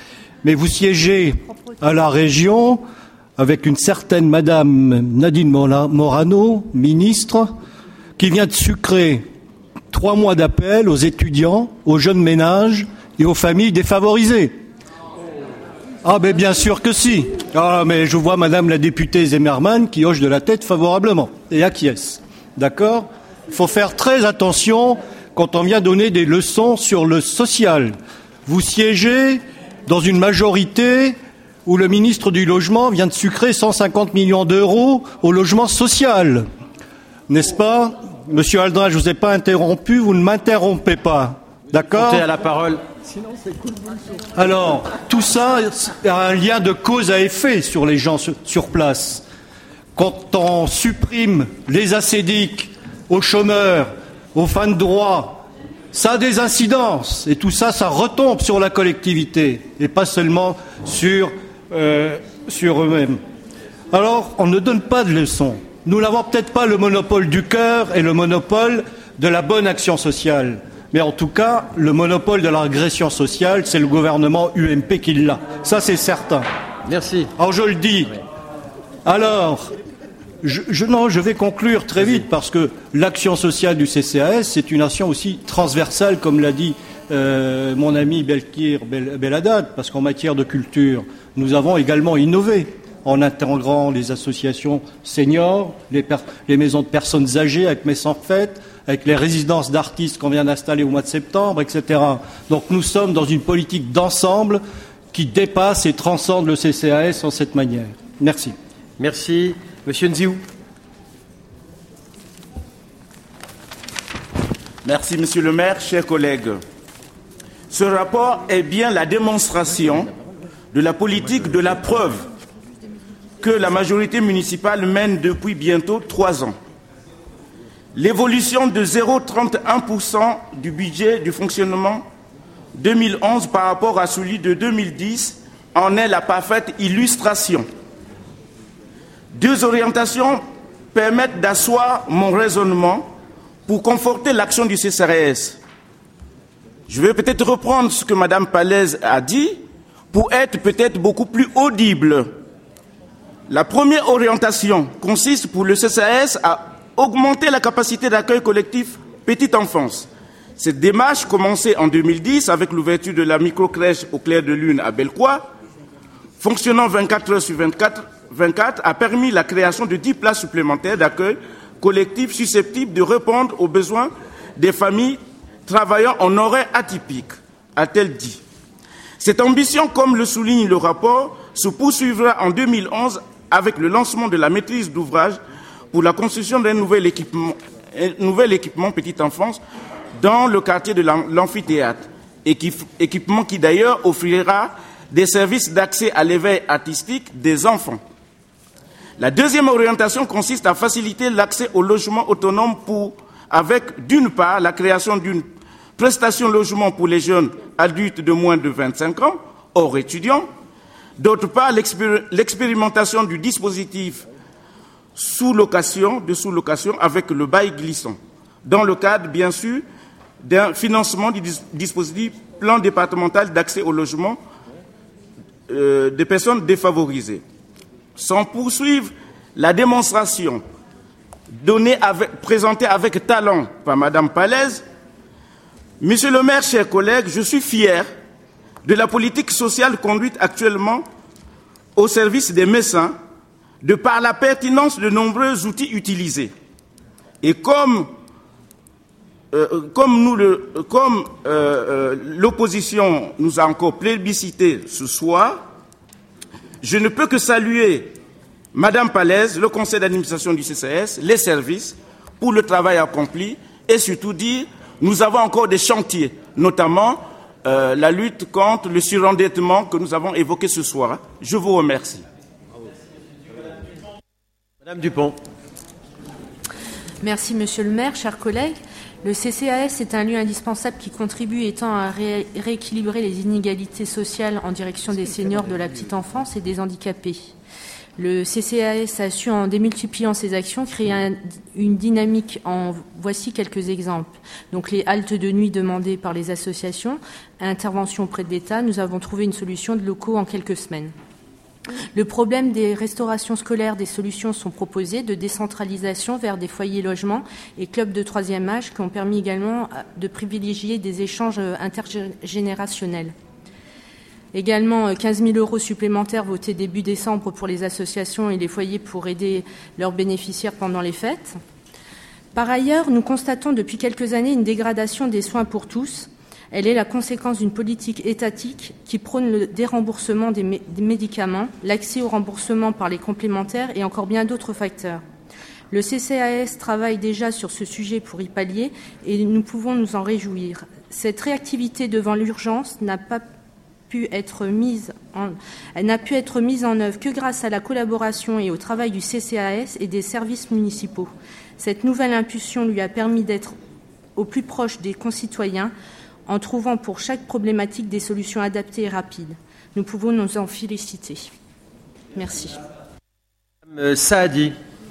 mais vous siégez à la région avec une certaine Madame Nadine Morano, ministre, qui vient de sucrer 3 mois d'appel aux étudiants, aux jeunes ménages et aux familles défavorisées. Ah, mais bien sûr que si. Ah, mais je vois Madame la députée Zimmermann qui hoche de la tête favorablement et acquiesce. D'accord ? Il faut faire très attention quand on vient donner des leçons sur le social. Vous siégez dans une majorité où le ministre du Logement vient de sucrer 150 millions d'euros au logement social. N'est-ce pas ? Monsieur Aldrin, je ne vous ai pas interrompu, vous ne m'interrompez pas. D'accord ? Comptez à la parole. Alors, tout ça a un lien de cause à effet sur les gens sur place. Quand on supprime les assédiques aux chômeurs, aux fins de droit, ça a des incidences. Et tout ça, ça retombe sur la collectivité et pas seulement sur eux-mêmes. Alors, on ne donne pas de leçons. Nous n'avons peut-être pas le monopole du cœur et le monopole de la bonne action sociale. Mais en tout cas, le monopole de la régression sociale, c'est le gouvernement UMP qui l'a. Ça, c'est certain. Merci. Alors, je le dis. Alors, je vais conclure très vite parce que l'action sociale du CCAS, c'est une action aussi transversale, comme l'a dit mon ami Belkir Belhaddad, parce qu'en matière de culture, nous avons également innové en intégrant les associations seniors, les maisons de personnes âgées avec Messe en Fête, avec les résidences d'artistes qu'on vient d'installer au mois de septembre, etc. Donc nous sommes dans une politique d'ensemble qui dépasse et transcende le CCAS en cette manière. Merci. Merci. Monsieur Nziou. Merci, Monsieur le maire, chers collègues. Ce rapport est bien la démonstration de la politique de la preuve que la majorité municipale mène depuis bientôt 3 ans. L'évolution de 0,31% du budget du fonctionnement 2011 par rapport à celui de 2010 en est la parfaite illustration. 2 orientations permettent d'asseoir mon raisonnement pour conforter l'action du CCAS. Je vais peut-être reprendre ce que Mme Palaise a dit pour être peut-être beaucoup plus audible. La première orientation consiste pour le CCAS à augmenter la capacité d'accueil collectif petite enfance. Cette démarche, commencée en 2010 avec l'ouverture de la microcrèche au clair de lune à Bellecoie, fonctionnant 24 heures sur 24, a permis la création de 10 places supplémentaires d'accueil collectif susceptibles de répondre aux besoins des familles travaillant en horaire atypique, a-t-elle dit. Cette ambition, comme le souligne le rapport, se poursuivra en 2011 avec le lancement de la maîtrise d'ouvrage pour la construction d'un nouvel équipement petite enfance dans le quartier de l'amphithéâtre, équipement qui d'ailleurs offrira des services d'accès à l'éveil artistique des enfants. La deuxième orientation consiste à faciliter l'accès au logement autonome avec, d'une part, la création d'une prestation logement pour les jeunes adultes de moins de 25 ans, hors étudiants, d'autre part, l'expérimentation du dispositif de sous-location avec le bail glissant, dans le cadre, bien sûr, d'un financement du dispositif plan départemental d'accès au logement des personnes défavorisées. Sans poursuivre la démonstration présentée avec talent par Mme Palaise, Monsieur le maire, chers collègues, je suis fier de la politique sociale conduite actuellement au service des médecins, de par la pertinence de nombreux outils utilisés. Et comme l'opposition nous a encore plébiscité ce soir, je ne peux que saluer Mme Palaise, le conseil d'administration du CCAS, les services, pour le travail accompli et surtout dire nous avons encore des chantiers, notamment la lutte contre le surendettement que nous avons évoqué ce soir. Je vous remercie. Madame Dupont. Merci, Monsieur le maire, chers collègues. Le CCAS est un lieu indispensable qui contribue et tend à rééquilibrer les inégalités sociales en direction des seniors, de la petite enfance et des handicapés. Le CCAS a su, en démultipliant ses actions, créer une dynamique. Voici quelques exemples. Donc, les haltes de nuit demandées par les associations, intervention auprès de l'État, nous avons trouvé une solution de locaux en quelques semaines. Le problème des restaurations scolaires, des solutions sont proposées de décentralisation vers des foyers logements et clubs de troisième âge qui ont permis également de privilégier des échanges intergénérationnels. Également, 15 000 € supplémentaires votés début décembre pour les associations et les foyers pour aider leurs bénéficiaires pendant les fêtes. Par ailleurs, nous constatons depuis quelques années une dégradation des soins pour tous. Elle est la conséquence d'une politique étatique qui prône le déremboursement des médicaments, l'accès au remboursement par les complémentaires et encore bien d'autres facteurs. Le CCAS travaille déjà sur ce sujet pour y pallier et nous pouvons nous en réjouir. Cette réactivité devant l'urgence n'a pu être mise en œuvre que grâce à la collaboration et au travail du CCAS et des services municipaux. Cette nouvelle impulsion lui a permis d'être au plus proche des concitoyens en trouvant pour chaque problématique des solutions adaptées et rapides. Nous pouvons nous en féliciter. Merci. Saadi.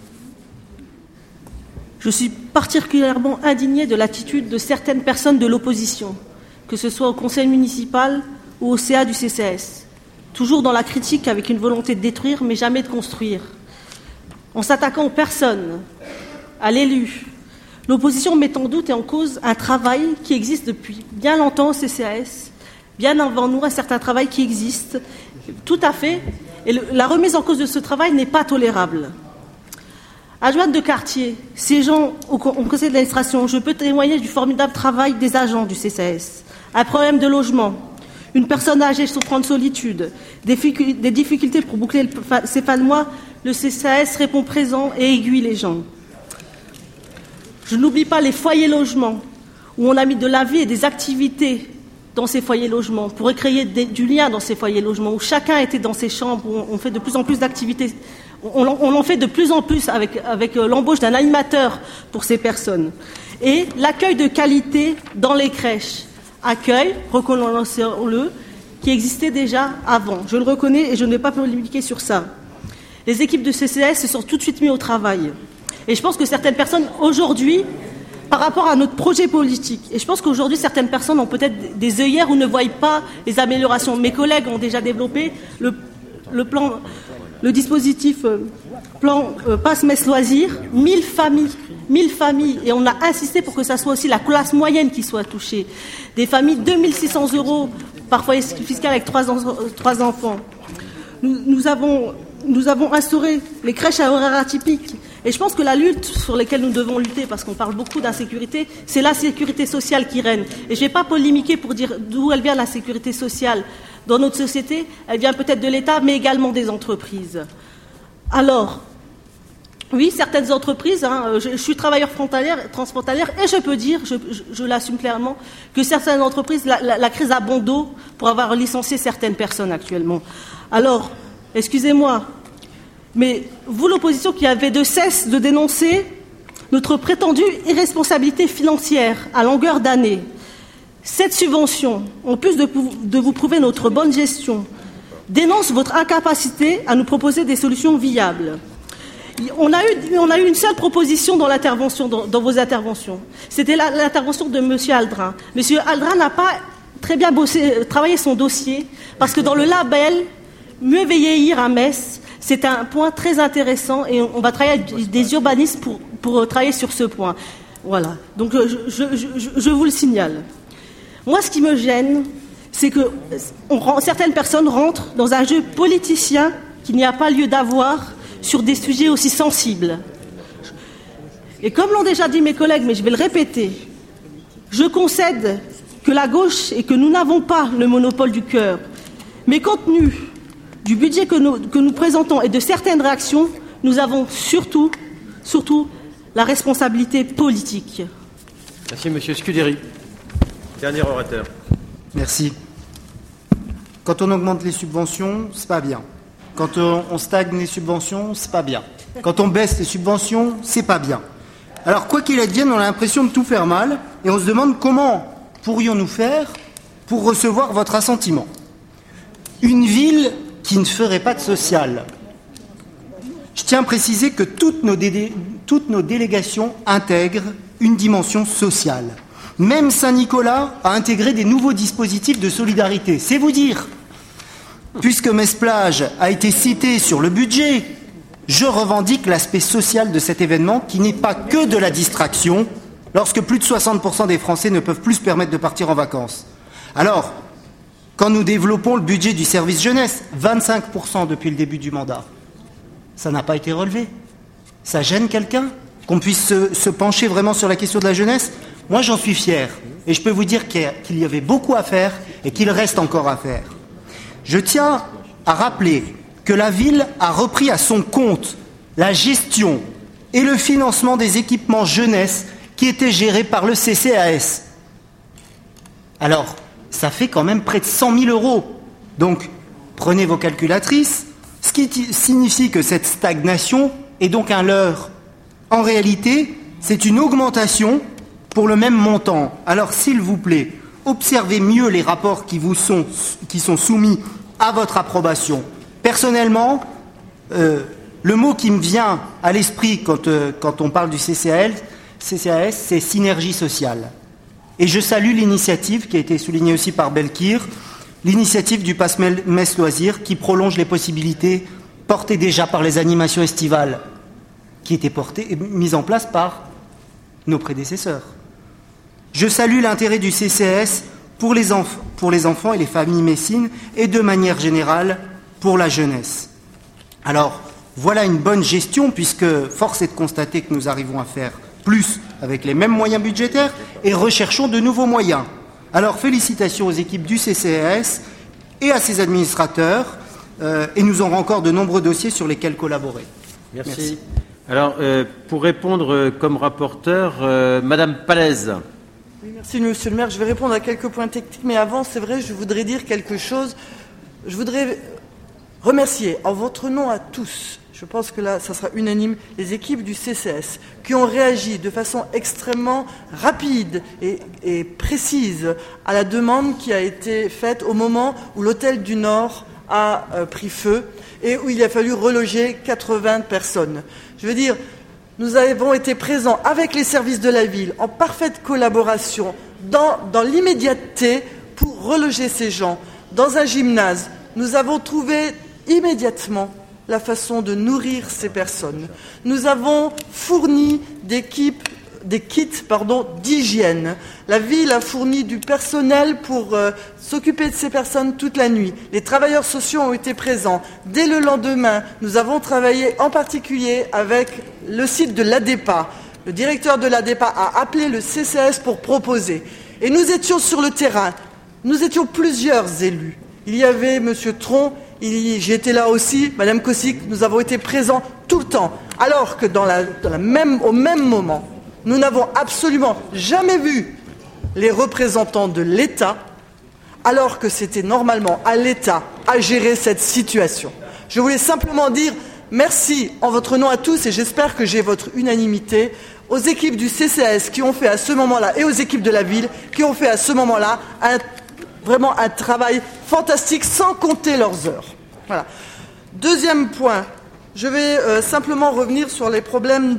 Je suis particulièrement indignée de l'attitude de certaines personnes de l'opposition, que ce soit au conseil municipal ou au CA du CCAS. Toujours dans la critique avec une volonté de détruire, mais jamais de construire. En s'attaquant aux personnes, à l'élu, l'opposition met en doute et en cause un travail qui existe depuis bien longtemps au CCAS, bien avant nous, un certain travail qui existe, tout à fait, et la remise en cause de ce travail n'est pas tolérable. Adjointe de quartier, siégeant au conseil d'administration, je peux témoigner du formidable travail des agents du CCAS. Un problème de logement, une personne âgée souffrant de solitude, des difficultés pour boucler ses fins de mois, le CCAS répond présent et aiguille les gens. Je n'oublie pas les foyers logements, où on a mis de la vie et des activités dans ces foyers logements, pour créer du lien dans ces foyers logements, où chacun était dans ses chambres, où on fait de plus en plus d'activités. On en fait de plus en plus avec l'embauche d'un animateur pour ces personnes. Et l'accueil de qualité dans les crèches. Accueil, reconnaissons-le, qui existait déjà avant. Je le reconnais et je ne vais pas polémiquer sur ça. Les équipes de CCAS se sont tout de suite mis au travail. Et je pense que certaines personnes, aujourd'hui, par rapport à notre projet politique, et je pense qu'aujourd'hui, certaines personnes ont peut-être des œillères ou ne voient pas les améliorations. Mes collègues ont déjà développé le dispositif plan Passe-Messe Loisirs, 1000 familles, et on a insisté pour que ça soit aussi la classe moyenne qui soit touchée. Des familles, 2600 € par foyer fiscal avec 3 enfants. Nous avons instauré les crèches à horaires atypiques. Et je pense que la lutte sur laquelle nous devons lutter, parce qu'on parle beaucoup d'insécurité, c'est la sécurité sociale qui règne. Et je ne vais pas polémiquer pour dire d'où elle vient, la sécurité sociale. Dans notre société, elle vient peut-être de l'État, mais également des entreprises. Alors, oui, certaines entreprises, je suis travailleur transfrontalière, et je peux dire, je l'assume clairement, que certaines entreprises, la crise a bon dos pour avoir licencié certaines personnes actuellement. Alors, excusez-moi, mais vous, l'opposition, qui avez de cesse de dénoncer notre prétendue irresponsabilité financière à longueur d'année, cette subvention, en plus de vous prouver notre bonne gestion, dénonce votre incapacité à nous proposer des solutions viables. On a eu une seule proposition dans l'intervention, dans vos interventions. C'était l'intervention de M. Aldrin. M. Aldrin n'a pas très bien travaillé son dossier, parce que dans le label « Mieux vieillir à Metz », c'est un point très intéressant et on va travailler avec des urbanistes pour travailler sur ce point. Voilà. Donc je vous le signale. Moi, ce qui me gêne, c'est que certaines personnes rentrent dans un jeu politicien qu'il n'y a pas lieu d'avoir sur des sujets aussi sensibles. Et comme l'ont déjà dit mes collègues, mais je vais le répéter, je concède que la gauche et que nous n'avons pas le monopole du cœur, mais compte tenu du budget que nous présentons et de certaines réactions, nous avons surtout la responsabilité politique. Merci, Monsieur Scuderi. Dernier orateur. Merci. Quand on augmente les subventions, c'est pas bien. Quand on stagne les subventions, c'est pas bien. Quand on baisse les subventions, c'est pas bien. Alors, quoi qu'il advienne, on a l'impression de tout faire mal et on se demande comment pourrions-nous faire pour recevoir votre assentiment. Une ville qui ne ferait pas de social. Je tiens à préciser que toutes nos délégations intègrent une dimension sociale. Même Saint-Nicolas a intégré des nouveaux dispositifs de solidarité. C'est vous dire. Puisque Metz-Plage a été cité sur le budget, je revendique l'aspect social de cet événement qui n'est pas que de la distraction lorsque plus de 60% des Français ne peuvent plus se permettre de partir en vacances. Alors, quand nous développons le budget du service jeunesse, 25% depuis le début du mandat, ça n'a pas été relevé. Ça gêne quelqu'un qu'on puisse se pencher vraiment sur la question de la jeunesse? Moi, j'en suis fier. Et je peux vous dire qu'il y avait beaucoup à faire et qu'il reste encore à faire. Je tiens à rappeler que la ville a repris à son compte la gestion et le financement des équipements jeunesse qui étaient gérés par le CCAS. Alors, ça fait quand même près de 100 000 €. Donc, prenez vos calculatrices, ce qui signifie que cette stagnation est donc un leurre. En réalité, c'est une augmentation pour le même montant. Alors, s'il vous plaît, observez mieux les rapports qui sont soumis à votre approbation. Personnellement, le mot qui me vient à l'esprit quand on parle du CCAS, c'est synergie sociale. Et je salue l'initiative qui a été soulignée aussi par Belkir, l'initiative du Pass Metz Loisirs qui prolonge les possibilités portées déjà par les animations estivales qui étaient mises en place par nos prédécesseurs. Je salue l'intérêt du CCAS pour les enfants et les familles messines et de manière générale pour la jeunesse. Alors, voilà une bonne gestion puisque force est de constater que nous arrivons à faire plus avec les mêmes moyens budgétaires et recherchons de nouveaux moyens. Alors, félicitations aux équipes du CCAS et à ses administrateurs et nous aurons encore de nombreux dossiers sur lesquels collaborer. Merci. Alors, pour répondre comme rapporteur, Madame Palaise. Oui, merci, Monsieur le maire. Je vais répondre à quelques points techniques, mais avant, c'est vrai, je voudrais dire quelque chose. Je voudrais remercier, en votre nom à tous, je pense que là, ça sera unanime, les équipes du CCS qui ont réagi de façon extrêmement rapide et précise à la demande qui a été faite au moment où l'hôtel du Nord a pris feu et où il a fallu reloger 80 personnes. Je veux dire, nous avons été présents avec les services de la ville, en parfaite collaboration, dans l'immédiateté pour reloger ces gens. Dans un gymnase, nous avons trouvé immédiatement la façon de nourrir ces personnes. Nous avons fourni des kits d'hygiène. La ville a fourni du personnel pour s'occuper de ces personnes toute la nuit. Les travailleurs sociaux ont été présents. Dès le lendemain, nous avons travaillé en particulier avec le site de l'ADEPA. Le directeur de l'ADEPA a appelé le CCAS pour proposer. Et nous étions sur le terrain. Nous étions plusieurs élus. Il y avait M. Tron, j'étais là aussi, Mme Kossik, nous avons été présents tout le temps. Alors que au même moment, nous n'avons absolument jamais vu les représentants de l'État, alors que c'était normalement à l'État à gérer cette situation. Je voulais simplement dire merci en votre nom à tous et j'espère que j'ai votre unanimité aux équipes du CCAS qui ont fait à ce moment-là et aux équipes de la ville qui ont fait à ce moment-là vraiment un travail fantastique sans compter leurs heures. Voilà. Deuxième point. Je vais simplement revenir sur les problèmes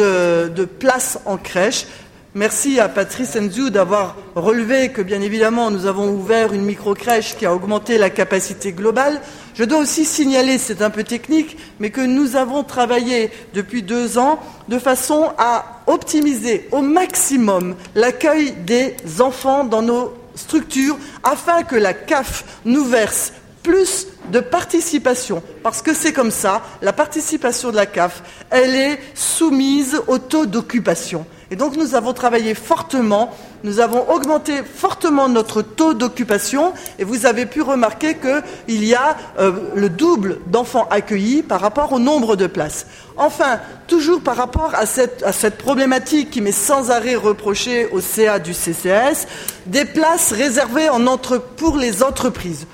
de place en crèche. Merci à Patrice Nzou d'avoir relevé que, bien évidemment, nous avons ouvert une micro-crèche qui a augmenté la capacité globale. Je dois aussi signaler, c'est un peu technique, mais que nous avons travaillé depuis 2 ans de façon à optimiser au maximum l'accueil des enfants dans nos structures afin que la CAF nous verse plus de participation, parce que c'est comme ça, la participation de la CAF, elle est soumise au taux d'occupation. Et donc nous avons travaillé fortement, nous avons augmenté fortement notre taux d'occupation, et vous avez pu remarquer qu'il y a le double d'enfants accueillis par rapport au nombre de places. Enfin, toujours par rapport à cette problématique qui m'est sans arrêt reprochée au CA du CCAS, des places réservées pour les entreprises.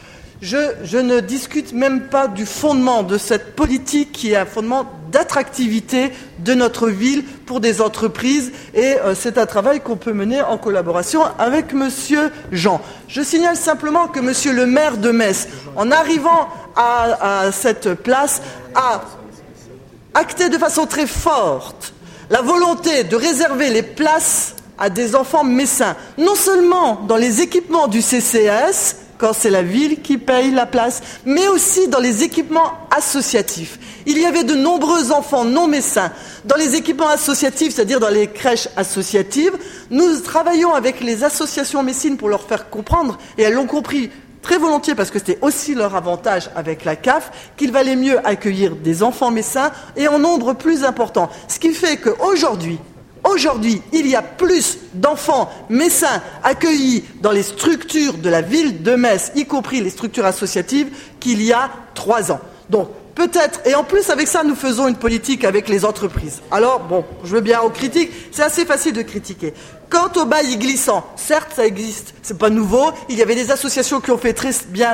Je ne discute même pas du fondement de cette politique qui est un fondement d'attractivité de notre ville pour des entreprises et c'est un travail qu'on peut mener en collaboration avec Monsieur Jean. Je signale simplement que Monsieur le maire de Metz, en arrivant à cette place, a acté de façon très forte la volonté de réserver les places à des enfants messins, non seulement dans les équipements du CCAS, quand c'est la ville qui paye la place, mais aussi dans les équipements associatifs. Il y avait de nombreux enfants non messins dans les équipements associatifs, c'est-à-dire dans les crèches associatives. Nous travaillons avec les associations messines pour leur faire comprendre, et elles l'ont compris très volontiers parce que c'était aussi leur avantage avec la CAF, qu'il valait mieux accueillir des enfants messins et en nombre plus important. Ce qui fait qu'aujourd'hui, il y a plus d'enfants messins accueillis dans les structures de la ville de Metz, y compris les structures associatives, qu'il y a 3 ans. Donc, peut-être, et en plus avec ça, nous faisons une politique avec les entreprises. Alors, bon, je veux bien aux critiques, c'est assez facile de critiquer. Quant au bail glissant, certes, ça existe, c'est pas nouveau, il y avait des associations qui ont fait très bien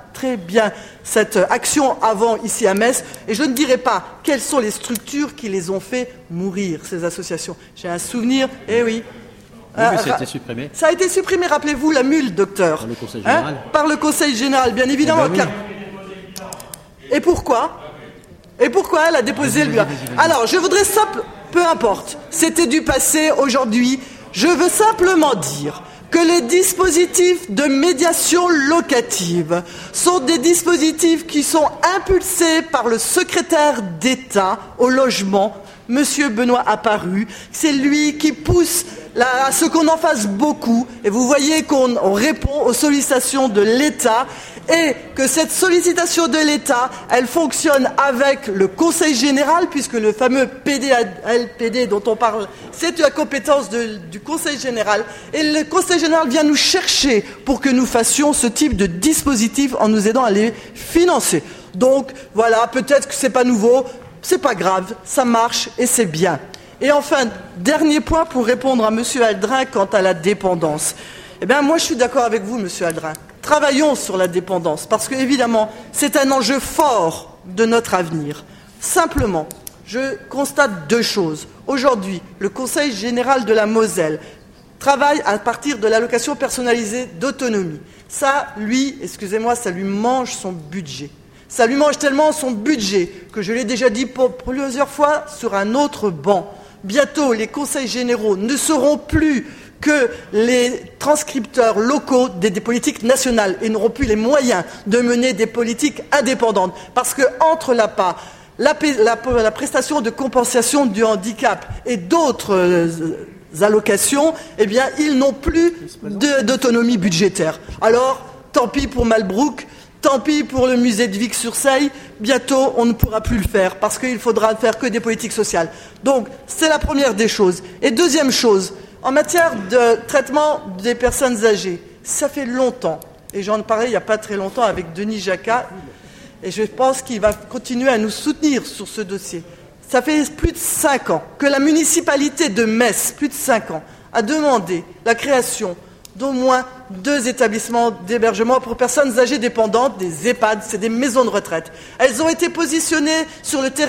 cette action avant ici à Metz, et je ne dirai pas quelles sont les structures qui les ont fait mourir, ces associations. J'ai un souvenir, oui, mais ça a été supprimé. Ça a été supprimé, rappelez-vous, la mule, docteur. Par le Conseil général. Par le Conseil général, bien évidemment. Eh ben oui. Et pourquoi elle a déposé le bilan? Alors, je voudrais peu importe, c'était du passé, aujourd'hui, je veux simplement dire que les dispositifs de médiation locative sont des dispositifs qui sont impulsés par le secrétaire d'État au logement, Monsieur Benoît Apparu. C'est lui qui pousse à ce qu'on en fasse beaucoup. Et vous voyez qu'on répond aux sollicitations de l'État et que cette sollicitation de l'État, elle fonctionne avec le Conseil général, puisque le fameux PDLPD dont on parle, c'est la compétence du Conseil général. Et le Conseil général vient nous chercher pour que nous fassions ce type de dispositif en nous aidant à les financer. Donc, voilà, peut-être que c'est pas nouveau, c'est pas grave, ça marche et c'est bien. Et enfin, dernier point pour répondre à Monsieur Aldrin quant à la dépendance. Eh bien, moi, je suis d'accord avec vous, Monsieur Aldrin. Travaillons sur la dépendance, parce que, évidemment, c'est un enjeu fort de notre avenir. Simplement, je constate 2 choses. Aujourd'hui, le Conseil général de la Moselle travaille à partir de l'allocation personnalisée d'autonomie. Ça, lui, excusez-moi, ça lui mange son budget. Ça lui mange tellement son budget que je l'ai déjà dit plusieurs fois sur un autre banc. Bientôt, les conseils généraux ne seront plus que les transcripteurs locaux des politiques nationales et n'auront plus les moyens de mener des politiques indépendantes. Parce que entre l'APA, la prestation de compensation du handicap et d'autres allocations, eh bien, ils n'ont plus d'autonomie budgétaire. Alors, tant pis pour Malbrook, tant pis pour le musée de Vic-sur-Seille, bientôt on ne pourra plus le faire parce qu'il faudra faire que des politiques sociales. Donc, c'est la première des choses. Et deuxième chose, en matière de traitement des personnes âgées, ça fait longtemps, et j'en parlais il n'y a pas très longtemps avec Denis Jacquat, et je pense qu'il va continuer à nous soutenir sur ce dossier. Ça fait plus de 5 ans que la municipalité de Metz, plus de 5 ans, a demandé la création d'au moins 2 établissements d'hébergement pour personnes âgées dépendantes, des EHPAD, c'est des maisons de retraite. Elles ont été positionnées sur le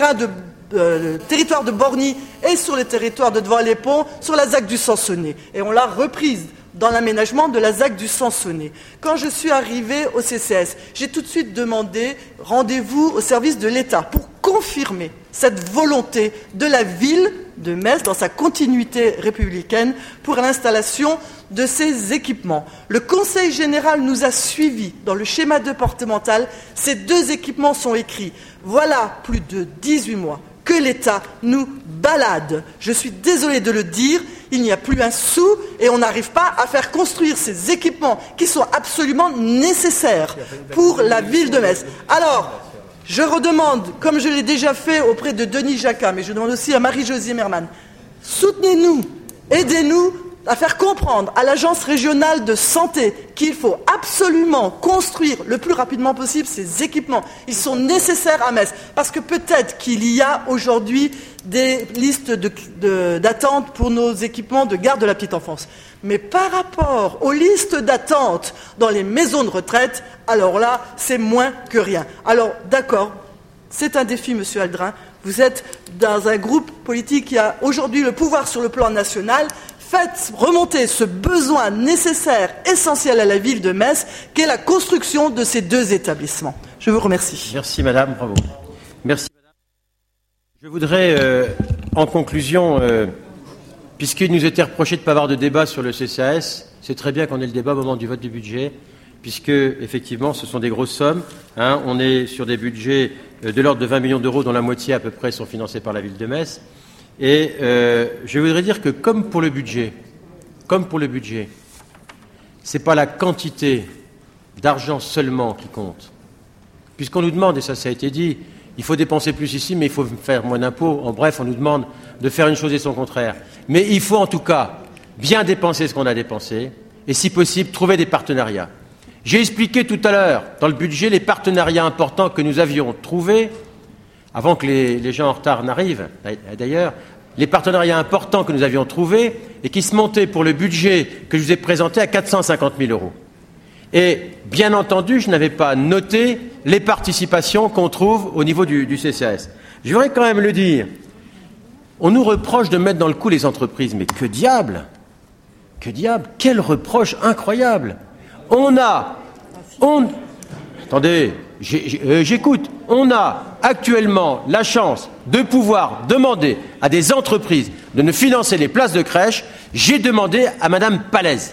territoire de Borny et sur le territoire de Devant-les-Ponts, sur la ZAC du Sansonnet. Et on l'a reprise dans l'aménagement de la ZAC du Sansonnet. Quand je suis arrivée au CCS, j'ai tout de suite demandé rendez-vous au service de l'État pour confirmer cette volonté de la ville de Metz dans sa continuité républicaine pour l'installation de ces équipements. Le Conseil général nous a suivis dans le schéma départemental. Ces 2 équipements sont écrits. Voilà plus de 18 mois que l'État nous balade. Je suis désolée de le dire, il n'y a plus un sou et on n'arrive pas à faire construire ces équipements qui sont absolument nécessaires pour la ville de Metz. Alors, je redemande, comme je l'ai déjà fait auprès de Denis Jacquat, mais je demande aussi à Marie-Josée Merman, soutenez-nous, aidez-nous à faire comprendre à l'Agence régionale de santé qu'il faut absolument construire le plus rapidement possible ces équipements. Ils sont nécessaires à Metz, parce que peut-être qu'il y a aujourd'hui des listes d'attente pour nos équipements de garde de la petite enfance. Mais par rapport aux listes d'attente dans les maisons de retraite, alors là, c'est moins que rien. Alors, d'accord, c'est un défi, Monsieur Aldrin. Vous êtes dans un groupe politique qui a aujourd'hui le pouvoir sur le plan national. Faites remonter ce besoin nécessaire, essentiel à la ville de Metz, qu'est la construction de ces 2 établissements. Je vous remercie. Merci, Madame. Bravo. Merci. Je voudrais, en conclusion, puisqu'il nous était reproché de ne pas avoir de débat sur le CCAS, c'est très bien qu'on ait le débat au moment du vote du budget, puisque, effectivement, ce sont des grosses sommes. On est sur des budgets de l'ordre de 20 millions d'euros, dont la moitié à peu près sont financés par la ville de Metz. Et je voudrais dire que, comme pour le budget, c'est pas la quantité d'argent seulement qui compte. Puisqu'on nous demande, et ça a été dit, il faut dépenser plus ici, mais il faut faire moins d'impôts. En bref, on nous demande de faire une chose et son contraire. Mais il faut en tout cas bien dépenser ce qu'on a dépensé et, si possible, trouver des partenariats. J'ai expliqué tout à l'heure, dans le budget, les partenariats importants que nous avions trouvés, avant que les gens en retard n'arrivent, d'ailleurs, les partenariats importants que nous avions trouvés et qui se montaient pour le budget que je vous ai présenté à 450 000 euros. Et, bien entendu, je n'avais pas noté les participations qu'on trouve au niveau du CCAS. Je voudrais quand même le dire. On nous reproche de mettre dans le coup les entreprises. Mais que diable! Quel reproche incroyable! Attendez, j'écoute. On a actuellement la chance de pouvoir demander à des entreprises de nous financer les places de crèche. J'ai demandé à Madame Palaise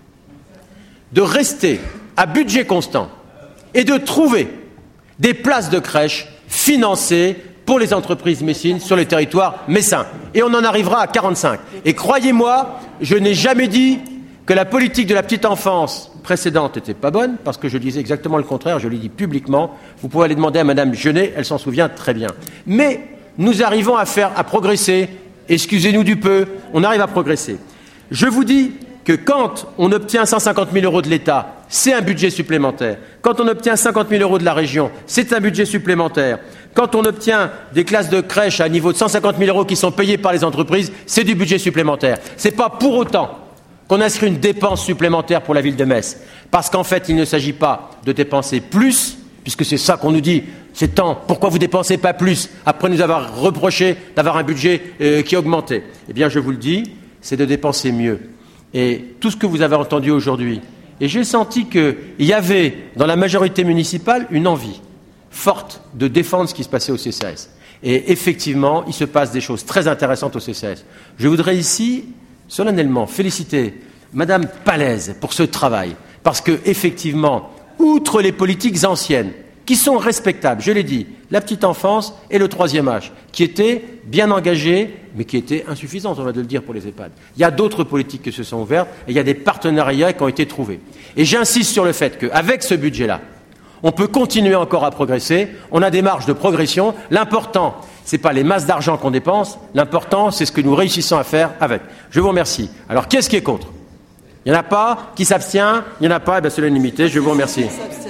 de rester à budget constant et de trouver des places de crèche financées pour les entreprises messines sur le territoire messin. Et on en arrivera à 45. Et croyez-moi, je n'ai jamais dit que la politique de la petite enfance précédente n'était pas bonne, parce que je disais exactement le contraire, je l'ai dit publiquement. Vous pouvez aller demander à Madame Genet, elle s'en souvient très bien. Mais nous arrivons à progresser, excusez-nous du peu, on arrive à progresser. Je vous dis que quand on obtient 150 000 euros de l'État, c'est un budget supplémentaire. Quand on obtient 50 000 euros de la région, c'est un budget supplémentaire. Quand on obtient des classes de crèche à niveau de 150 000 euros qui sont payées par les entreprises, c'est du budget supplémentaire. Ce n'est pas pour autant qu'on inscrit une dépense supplémentaire pour la ville de Metz. Parce qu'en fait, il ne s'agit pas de dépenser plus, puisque c'est ça qu'on nous dit, c'est tant, pourquoi vous ne dépensez pas plus après nous avoir reproché d'avoir un budget qui augmentait? Eh bien, je vous le dis, c'est de dépenser mieux. Et tout ce que vous avez entendu aujourd'hui, et j'ai senti qu'il y avait dans la majorité municipale une envie forte de défendre ce qui se passait au CCAS. Et effectivement, il se passe des choses très intéressantes au CCAS. Je voudrais ici, solennellement, féliciter Madame Palaise pour ce travail, parce que effectivement, outre les politiques anciennes, qui sont respectables, je l'ai dit, la petite enfance et le troisième âge, qui étaient bien engagés, mais qui étaient insuffisantes, on va le dire, pour les EHPAD. Il y a d'autres politiques qui se sont ouvertes, et il y a des partenariats qui ont été trouvés. Et j'insiste sur le fait qu'avec ce budget-là, on peut continuer encore à progresser, on a des marges de progression. L'important, ce n'est pas les masses d'argent qu'on dépense, l'important, c'est ce que nous réussissons à faire avec. Je vous remercie. Alors, qu'est-ce qui est contre? Il n'y en a pas? Qui s'abstient? Il n'y en a pas? Eh bien, c'est l'unanimité. Je vous remercie.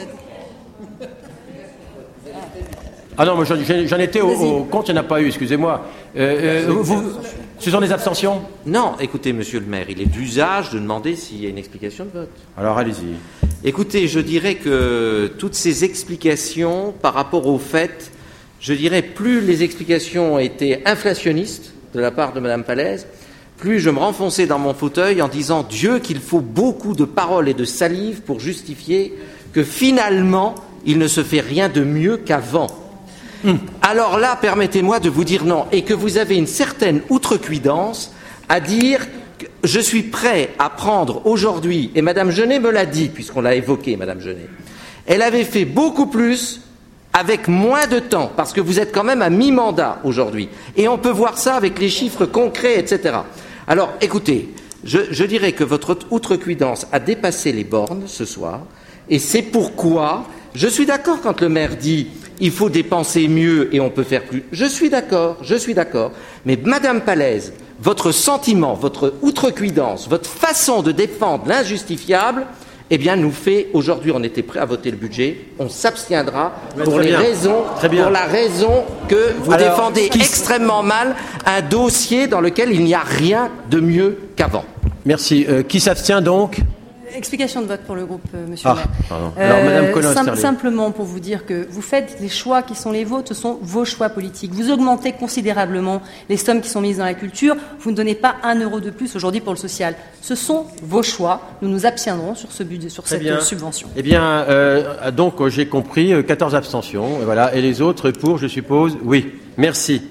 Ah non, moi j'en étais au compte, il n'y en a pas eu, excusez-moi. Ce sont des abstentions? Non, écoutez, monsieur le maire, il est d'usage de demander s'il y a une explication de vote. Alors allez-y. Écoutez, je dirais que toutes ces explications, par rapport au fait, je dirais, plus les explications étaient inflationnistes de la part de Mme Palaise, plus je me renfonçais dans mon fauteuil en disant, Dieu, qu'il faut beaucoup de paroles et de salive pour justifier que finalement, il ne se fait rien de mieux qu'avant. Alors là, permettez-moi de vous dire non, et que vous avez une certaine outrecuidance à dire que je suis prêt à prendre aujourd'hui, et Madame Genet me l'a dit, puisqu'on l'a évoqué, Madame Genet, elle avait fait beaucoup plus avec moins de temps, parce que vous êtes quand même à mi-mandat aujourd'hui, et on peut voir ça avec les chiffres concrets, etc. Alors, écoutez, je dirais que votre outrecuidance a dépassé les bornes ce soir, et c'est pourquoi je suis d'accord quand le maire dit il faut dépenser mieux et on peut faire plus. Je suis d'accord. Mais Madame Palaise, votre sentiment, votre outrecuidance, votre façon de défendre l'injustifiable, eh bien, nous fait, aujourd'hui, on était prêt à voter le budget, on s'abstiendra pour la raison que vous défendez extrêmement mal un dossier dans lequel il n'y a rien de mieux qu'avant. Merci. Qui s'abstient donc? Explication de vote pour le groupe, monsieur le maire. Pardon. Alors, Madame Collin, simplement pour vous dire que vous faites les choix qui sont les vôtres, ce sont vos choix politiques. Vous augmentez considérablement les sommes qui sont mises dans la culture. Vous ne donnez pas 1 euro de plus aujourd'hui pour le social. Ce sont vos choix. Nous nous abstiendrons sur ce budget, sur cette subvention. Eh bien, donc j'ai compris, 14 abstentions. Voilà. Et les autres pour, je suppose? Oui. Merci.